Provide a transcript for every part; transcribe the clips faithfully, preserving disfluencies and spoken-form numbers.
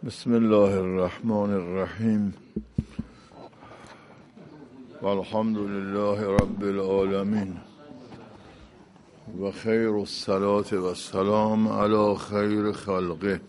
بسم الله الرحمن الرحیم والحمد لله رب العالمین و خیر الصلاة و السلام علی خیر خلقه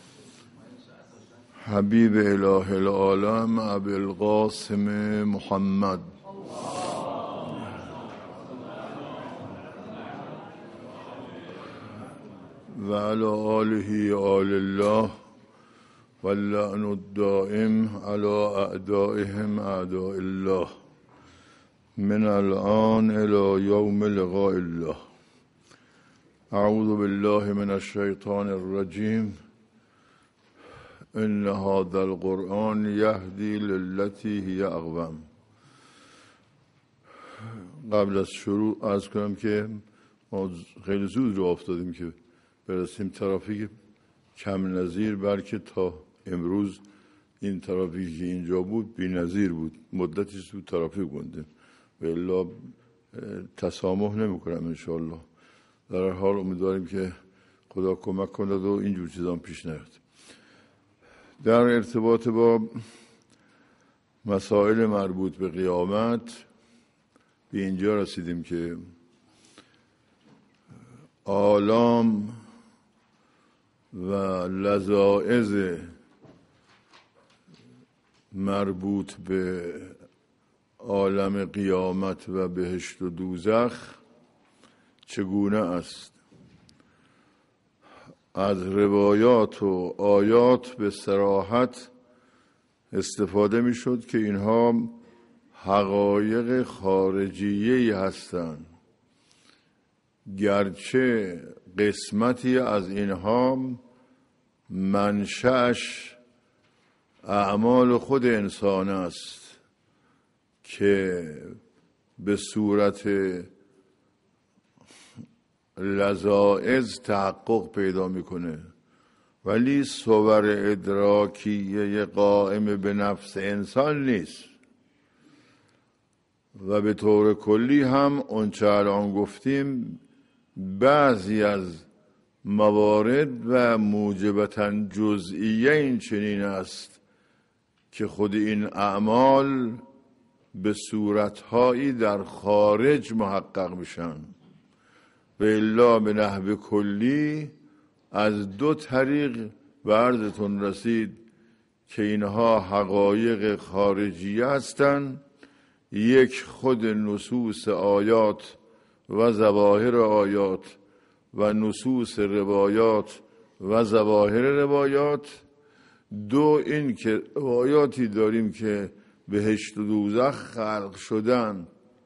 حبیب اله العالم ابی القاسم محمد و علی آله آل الله واللعن الدائم على اعدائهم اعداء الله من الآن الى یوم لقاء الله. اعوذ بالله من الشیطان الرجیم. ان هذا القرآن یهدی للتی هی اقوم. قبل از شروع عرض کنم که ما خیلی زود رو افتادیم که برسیم ترافیک کم نظیر، بلکه تا امروز این ترافیکی که اینجا بود بی نظیر بود. مدتی تو ترافیک بودیم و الا تسامح نمی کنم انشاءالله. در هر حال امیدواریم که خدا کمک کند و اینجور چیزان پیش نیاد. در ارتباط با مسائل مربوط به قیامت به اینجا رسیدیم که آلام و لذائذ مربوط به عالم قیامت و بهشت و دوزخ چگونه است. از روایات و آیات به صراحت استفاده می شد که اینها حقایق خارجیه‌ای هستند، گرچه قسمتی از اینها منشأش اعمال خود انسان است که به صورت لذائذ تحقق پیدا میکنه، ولی صور ادراکیه قائم به نفس انسان نیست. و به طور کلی هم اونچه الان گفتیم بعضی از موارد و موجبتاً جزئیه این چنین است که خود این اعمال به صورتهایی در خارج محقق میشن و الا به نحو کلی از دو طریق به عرضتون رسید که اینها حقایق خارجی هستند. یک خود نصوص آیات و ظواهر آیات و نصوص روایات و ظواهر روایات. دو این که روایاتی داریم که بهشت و دوزخ خلق شدن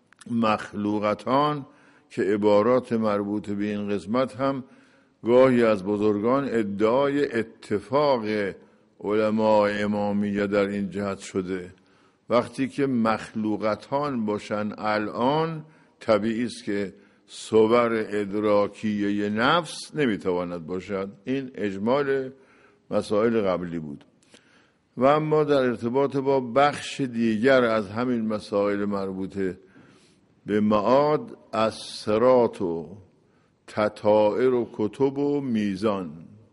مخلوقتان، که عبارات مربوط به این قسمت هم گاهی از بزرگان ادعای اتفاق علماء امامیه در این جهت شده. وقتی که مخلوقتان باشن الان طبیعی است که صور ادراکیه نفس نمیتواند باشد. این اجمال مسائل قبلی بود. و اما در ارتباط با بخش دیگر از همین مسائل مربوطه به معاد، از صراط و تطائر و کتب و میزان،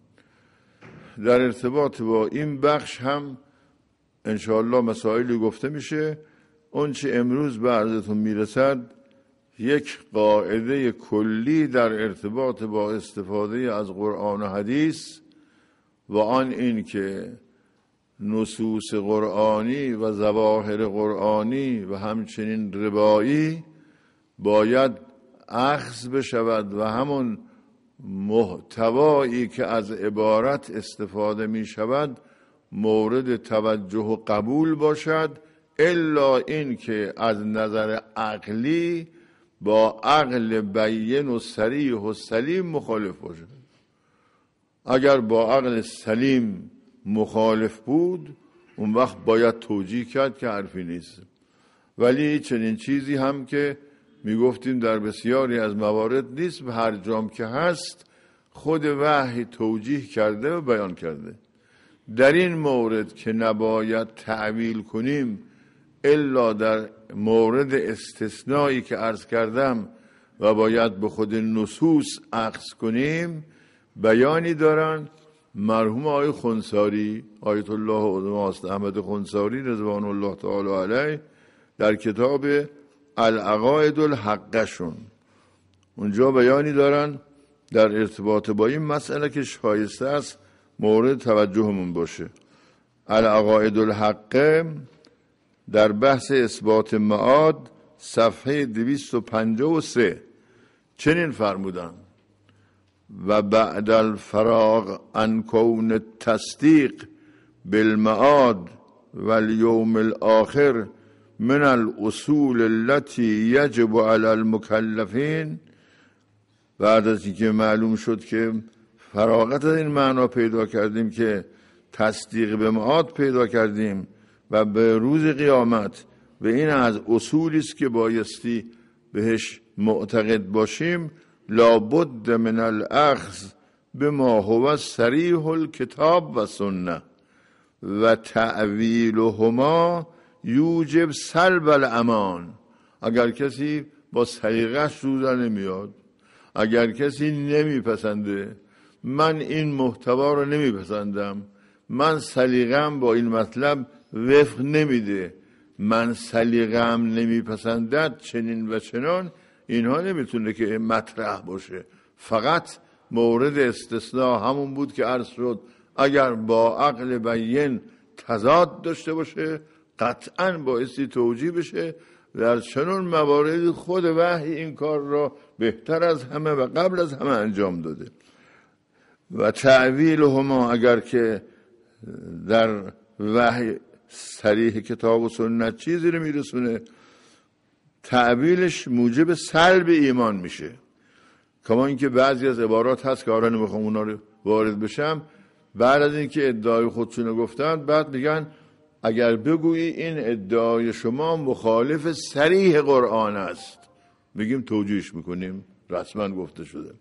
در ارتباط با این بخش هم انشاءالله مسائلی گفته میشه. اون چه امروز به عرضتون میرسد یک قاعده کلی در ارتباط با استفاده از قرآن و حدیث و آن این که نصوص قرآنی و ظواهر قرآنی و همچنین روایی باید اخذ بشود و همون محتوایی که از عبارت استفاده می شود مورد توجه و قبول باشد، الا این که از نظر عقلی با عقل بین و صریح و سلیم مخالف باشد. اگر با عقل سلیم مخالف بود اون وقت باید توجیه کرد که حرفی نیست. ولی چنین چیزی هم که میگفتیم در بسیاری از موارد نیست و هر جام که هست خود وحی توجیه کرده و بیان کرده. در این مورد که نباید تعویل کنیم الا در مورد استثنایی که عرض کردم و باید به خود نصوص اخذ کنیم، بیانی دارن مرحوم آقای خنثاری، آیت الله عظما احمد خنثاری رضوان الله تعالی علیه، در کتاب العقاید الحقشون اونجا بیانی دارن در ارتباط با این مسئله که شایسته است مورد توجهمون باشه. العقاید الحقه در بحث اثبات معاد صفحه دویست و پنجاه و سه چنین فرمودن: و بعد الفراغ عن کون التصدیق بالمعاد والیوم الاخر من الاصول التي یجب علی المکلفین، بعد از اینکه معلوم شد که فراغت از این معنا پیدا کردیم که تصدیق به معاد پیدا کردیم و به روز قیامت و این از اصولی است که بایستی بهش معتقد باشیم، لابد من الاخذ بما هو صریح الکتاب و سنه و تعویلهما یوجب سلب الامان. اگر کسی با سلیقه‌اش روزه نمیاد، اگر کسی نمیپسنده من این محتوا رو نمیپسندم، من سلیقه‌ام با این مطلب وفق نمیده، من سلیقه‌ام نمیپسندد چنین و چنان، اینها نمیتونه که مطرح باشه. فقط مورد استثناء همون بود که عرض شد اگر با عقل بین تضاد داشته باشه قطعاً بایستی توجیه بشه. در چنون موارد خود وحی این کار را بهتر از همه و قبل از همه انجام داده. و تعویل هما، اگر که در وحی صریح کتاب و سنت چیزی رو میرسونه، تعویلش موجب سلب ایمان میشه. کما اینکه بعضی از عبارات هست که آره نمیخوام اونا رو وارد بشم، بعد از اینکه ادعای خودشونو گفتن بعد میگن اگر بگویی این ادعای شما مخالف صریح قرآن است، میگیم توجیهش میکنیم، رسما گفته شده.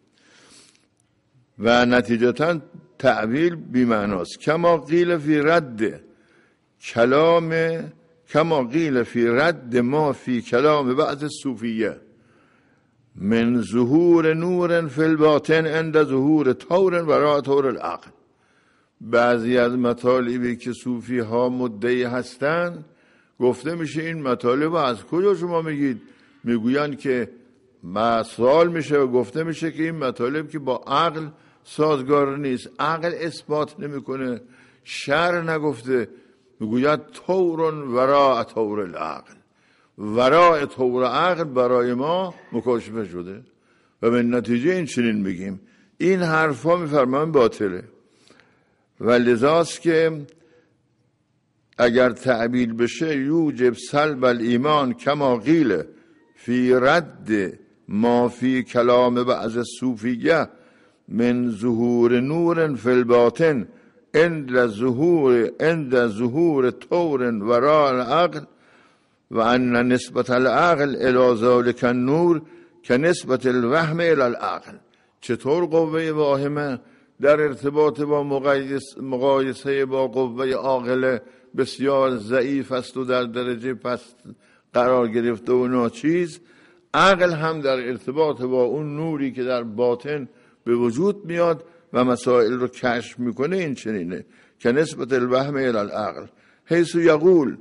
و نتیجتا تعویل بی‌معناست. کما قیل فی رد کلام کما قیل فی رد ما فی کلام بعض صوفیه من ظهور نور فی الباطن عند ظهور طور وراء طور العقل. بعضی از مطالبی که صوفی ها مدعی هستند گفته میشه این مطالب از کجا شما میگید؟ میگویند که سوال میشه و گفته میشه که این مطالب که با عقل سازگار نیست، عقل اثبات نمیکنه، شرع نگفته. میگوید طور وراء طور العقل، وراء طور عقل برای ما مکاشفه شده و به نتیجه این چنین میگیم. این حرفا میفرمان باطله و لذاست که اگر تعبیل بشه یوجب سلب الایمان کما قیل فی رد ما فی کلام بعض صوفیه من ظهور نور فی الباطن عند ظهور عند ظهور طور وراء العقل و ان نسبت العقل الی ذلک النور که نسبت الوهم الی العقل. چطور قوه واهمه در ارتباط با مقایسه با قوه عاقله بسیار ضعیف است و در درجه پست قرار گرفته و ناچیز، عقل هم در ارتباط با اون نوری که در باطن به وجود میاد و مسائل رو کشف میکنه این چنینه که نسبت الوهم الی العقل حیث یقول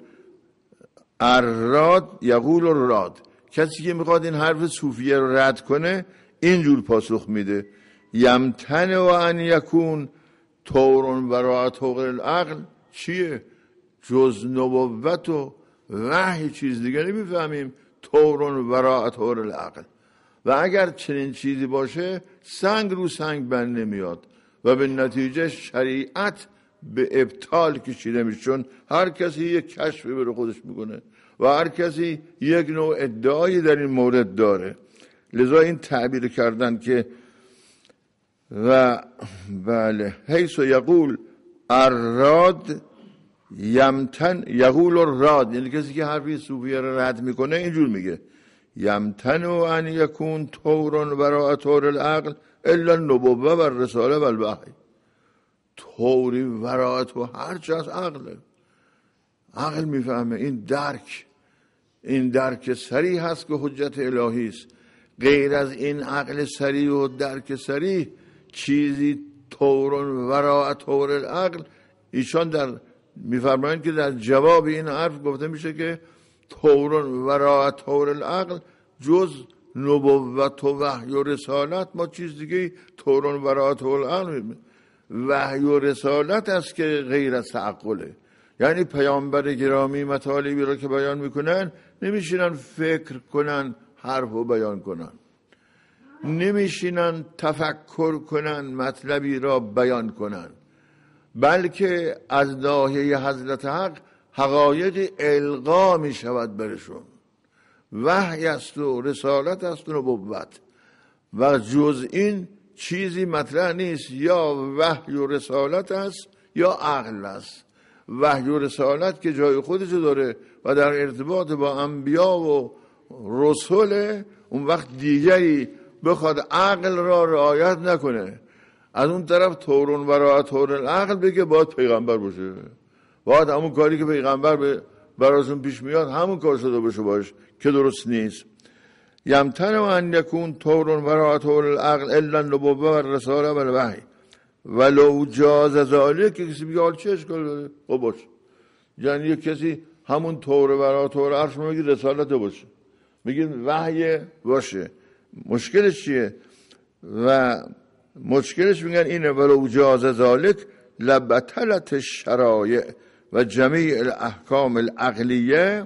الراد یقول الراد. کسی که میخواد این حرف صوفیه رو رد کنه اینجور پاسخ میده: یمتن و ان یکون طورن وراء طور العقل. چیه؟ جز نبوت و وحی چیز دیگه نمیفهمیم. طورن وراء طور العقل. و اگر چنین چیزی باشه سنگ رو سنگ بند نمیاد و به نتیجه شریعت به ابطال کشیده میشه، چون هر کسی یک کشفی برای خودش میکنه و هر کسی یک نوع ادعایی در این مورد داره. لذا این تعبیر کردن که و بله حیث یقول الراد یمتن یقول الراد، یعنی کسی که حرفی صوفیه رو رد میکنه اینجور میگه: یمتن و ان یکون طورن وراء طور العقل الا النبوه و الرساله و الوحی. طوری وراء تو هر چه از عقله، عقل میفهمه. این درک این درک صریح هست که حجت الهی است. غیر از این عقل صریح و درک صریح چیزی طورن وراء طور العقل، ایشان در میفرمایند که در جواب این حرف گفته میشه که طورن وراء طور العقل جز نبوت و وحی و رسالت ما چیز دیگه طورن وراء طور العقل وحی و رسالت است که غیر از تعقله. یعنی پیامبر گرامی مطالبی را که بیان میکنن نمیشینن فکر کنن حرف و بیان کنن، نمیشینن تفکر کنن مطلبی را بیان کنن، بلکه از ناحیه حضرت حق حقایق القا می شود برشون. وحی است و رسالت است و نبوت و جز این چیزی مطرح نیست. یا وحی و رسالت است یا عقل است. وحی و رسالت که جای خودش داره و در ارتباط با انبیا و رسول، اون وقت دیگری بخواد عقل را رعایت نکنه، از اون طرف طورن وراء طور العقل بگه باید پیغمبر باشه، باید همون کاری که پیغمبر براشون پیش میاد همون کار شده باشه باش، که درست نیست. یمتنع ان یکون طورن وراء طور العقل الا النبوه و الرساله و الوحی ولو جاز ذلک. که کسی میگه حال چه اشکال داره؟ خب باش، یعنی یک کسی همون طور وراء طور عرش میگه رسالت باشه، میگه وحی باشه، مشکلش چیه؟ و مشکلش میگن اینه ولو جاز ذلک لبطلت الشرایع و جمیع الاحکام العقلیه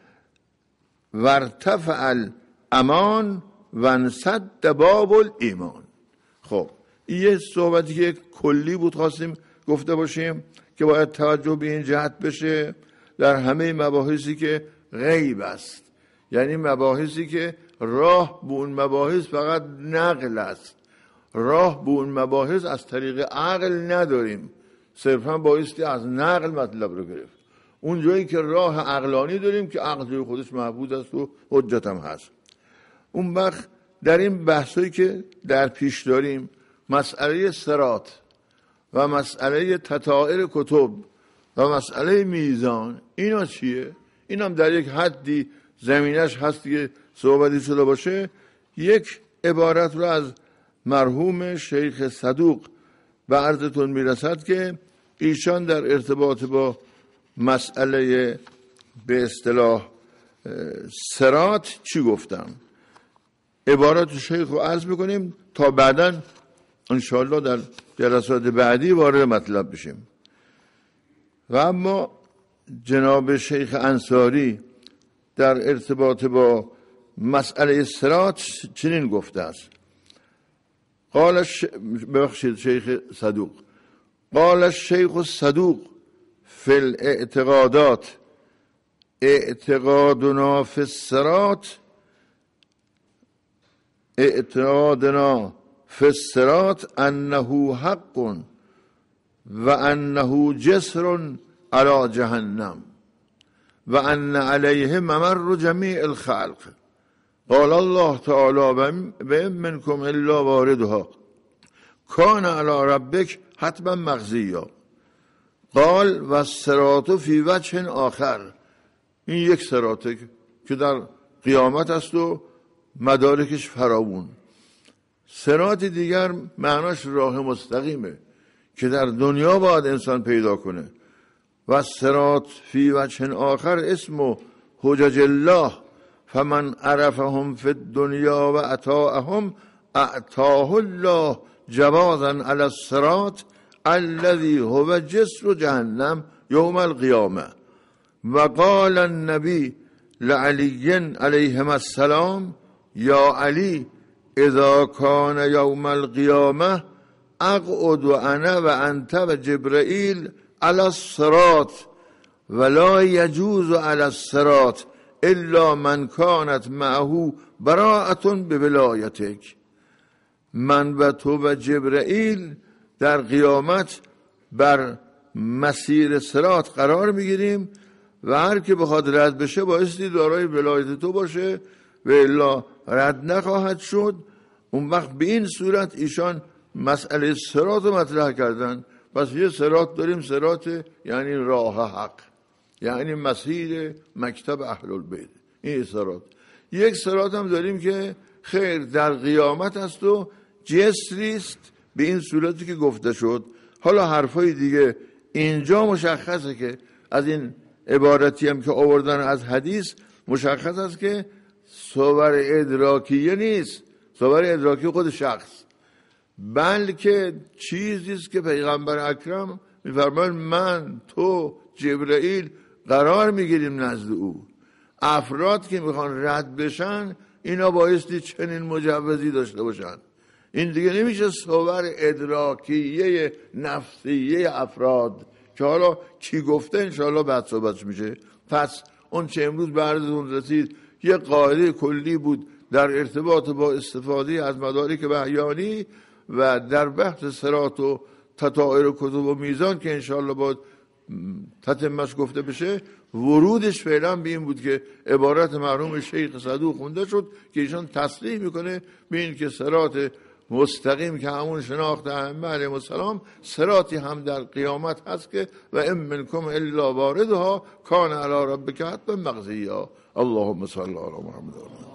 وارتفع الامان و انسد باب الایمان. خب این یه صحبتی که کلی بود خواستیم گفته باشیم که باید توجه به این جهت بشه در همه مباحثی که غیب است، یعنی مباحثی که راه به اون مباحث فقط نقل است، راه به اون مباحث از طریق عقل نداریم، صرفا بایستی از نقل مطلب رو گرفت. اون جایی که راه عقلانی داریم که عقل جای خودش محفوظ است و حجت هم هست. اون وقت در این بحثایی که در پیش داریم، مسئله صراط و مسئله تطائر کتب و مسئله میزان، اینا چیه؟ این هم در یک حدی زمینش هست که صحبتی شده باشه. یک عبارت رو از مرحوم شیخ صدوق به عرضتون میرسد که ایشان در ارتباط با مسئله به اصطلاح صراط چی گفتم. عبارت شیخ رو عرض میکنیم تا بعداً انشاءالله در جلسات بعدی وارد مطلب بشیم. و اما جناب شیخ انصاری در ارتباط با مسئله صراط چنین گفته است. قال الش... بخشید شیخ صدوق قال الشیخ الصدوق فی الاعتقادات اعتقادنا فی الصراط اعتقادنا فی الصراط انه حق و انه جسر علی جهنم و ان علیه ممر جمیع الخلق. قال الله تعالی و منکم الا واردها کان علی ربک حتما مقضیا. قال و الصراط فی وجه آخر. این یک صراطه که در قیامت است و مدارکش فراوون. صراط دیگر معناش راه مستقیمه که در دنیا باید انسان پیدا کنه. و الصراط فی وجه آخر اسم حجج الله فمن عرفهم فی الدنیا و اطاعهم اعطاه الله جوازا علی الصراط الذي هو جسر جهنم یوم القیامه. و قال النبی لعلی علیهم السلام یا علی اذا کان یوم القیامه اقعد انا و انت و جبرائیل علی الصراط ولا یجوز علی الصراط الا من کانت معه براءة بولایتک. من و تو و جبرائیل در قیامت بر مسیر صراط قرار میگیریم و هر که بخواد رد بشه بایستی دارای ولایت تو باشه و الا رد نخواهد شد. اون وقت به این صورت ایشان مسئله صراط رو مطرح کردن. پس یه صراط داریم، صراط یعنی راه حق، یعنی مسیر مکتب اهل البیت، این صراط. یک صراط هم داریم که خیر در قیامت است و جسری است به این صورتی که گفته شد. حالا حرفای دیگه اینجا مشخصه که از این عبارتی هم که آوردن از حدیث مشخص است که صور ادراکیه نیست، صور ادراکی خود شخص، بلکه چیزی است که پیغمبر اکرم می‌فرمایند من تو جبرائیل قرار میگیریم نزد او. افراد که میخوان رد بشن اینا بایستی چنین مجوزی داشته باشن. این دیگه نمیشه صور ادراکیه نفسیه افراد که حالا کی گفته انشاءالله بعد صحبتش میشه. پس اون چه امروز براتون رسید یه قاعده کلی بود در ارتباط با استفاده از مدارک وحیانی و در بحث صراط و تطایر و کتب و میزان که انشاءالله با تتمش گفته بشه. ورودش فعلا به این بود که عبارت مرحوم شیخ صدوق خونده شد که ایشان تصریح میکنه به این که صراط مستقیم که همون شناخت ائمه علیهم السلام صراطی هم در قیامت هست که و ام منکم الا واردها کان علی ربک حتما مقضیا. اللهم صل علی محمد.